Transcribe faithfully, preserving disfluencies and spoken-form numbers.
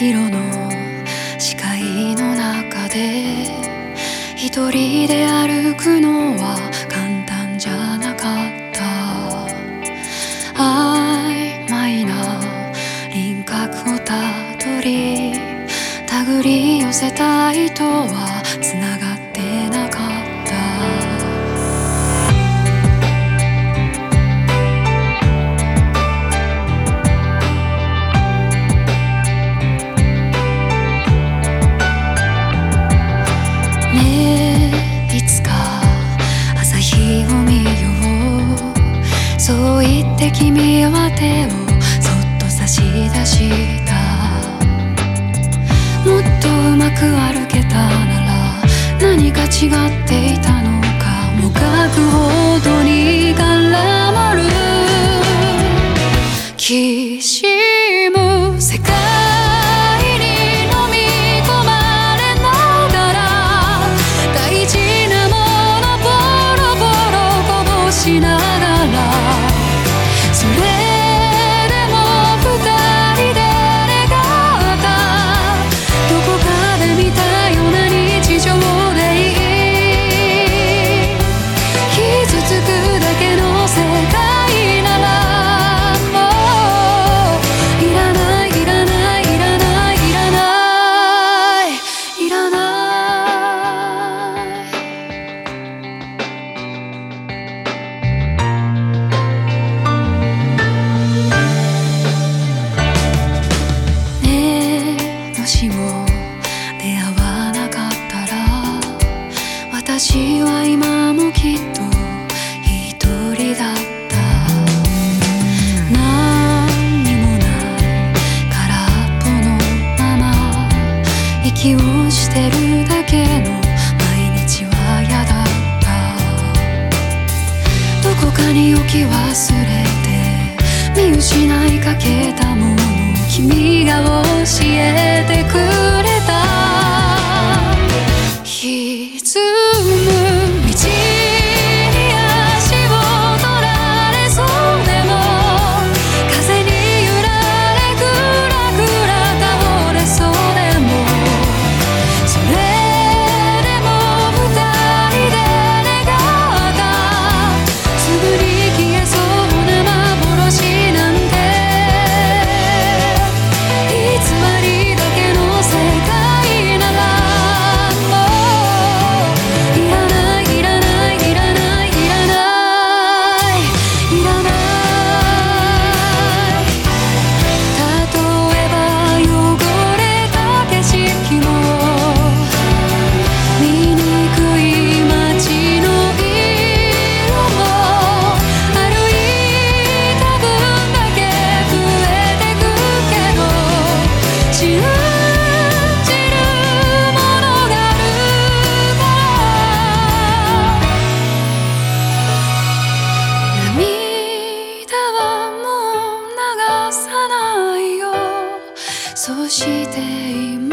色の視界の中で一人で歩くのは簡単じゃなかった。曖昧な輪郭をたどり手繰り寄せた糸はつながってなかった。そう言って君は手をそっと差し出した。もっとうまく歩けたなら何か違っていたのかもがくほどに絡まるきしむ世界に飲み込まれながら大事なものボロボロこぼしながらそれでも二人で願ったどこかで見たような日常でいい傷つくだけの世界ならもういらないいらないいらないいらないいらもしも出会わなかったら私は今もきっと一人だった。何にもない空っぽのまま息をしてるだけの毎日は嫌だった。どこかに置き忘れて見失いかけたもの君が教えてくれた。歪む道に足を取られそうでも風に揺られぐらぐら倒れそうでもそれでも二人で願ったすぐに消えそうな幻なんてそして今